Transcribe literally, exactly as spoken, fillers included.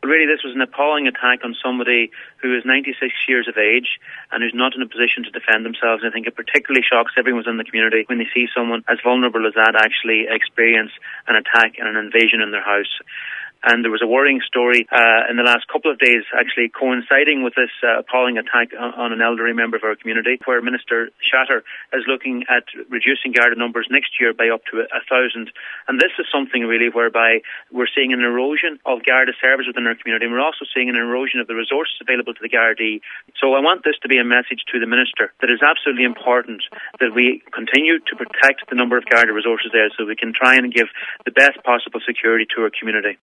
But really, this was an appalling attack on somebody who is ninety-six years of age and who's not in a position to defend themselves. And I think it particularly shocks everyone in the community when they see someone as vulnerable as that actually experience an attack and an invasion in their house. And there was a worrying story uh, in the last couple of days, actually coinciding with this uh, appalling attack on, on an elderly member of our community, where Minister Shatter is looking at reducing Garda numbers next year by up to a, a thousand. And this is something really whereby we're seeing an erosion of Garda service within our community, and we're also seeing an erosion of the resources available to the Gardaí. So I want this to be a message to the Minister that it's absolutely important that we continue to protect the number of Garda resources there so we can try and give the best possible security to our community.